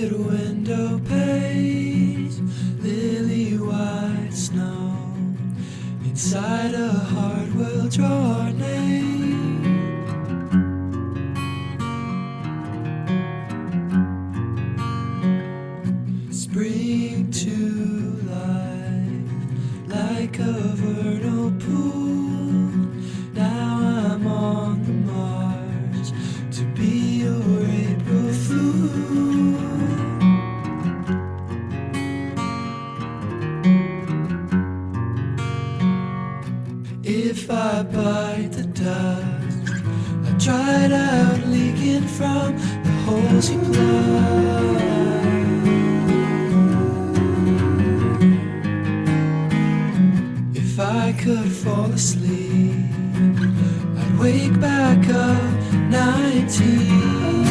Tinted window panes, lily white snow. Inside a heart we'll draw our name. Spring to life like a vernal pool. Now I'm on the march to be your April fool. If I bite the dust, I tried out leaking from the holes you plug. If I could fall asleep, I'd wake back up 19.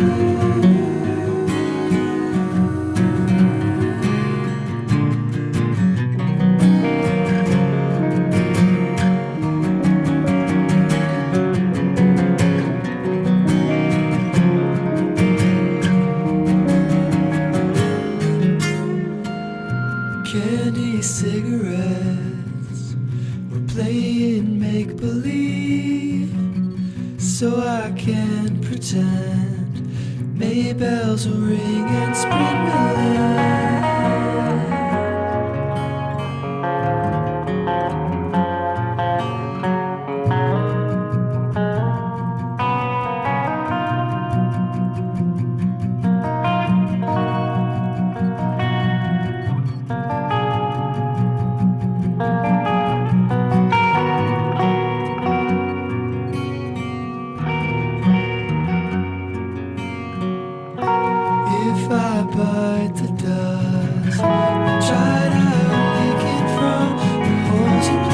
Candy cigarettes, we're playing make-believe, so I can pretend Maybells will ring and spring will end. If I bite the dust, I tried out leaking from the holes you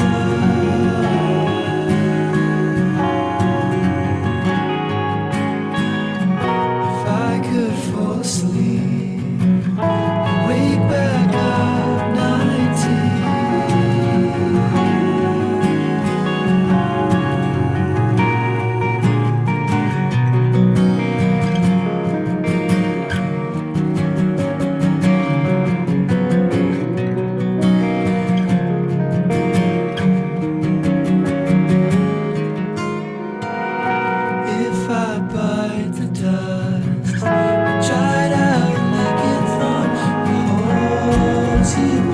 plug. If I could fall asleep, I'd wake back up 19. If I bite the dust, I tried out leaking from the holes you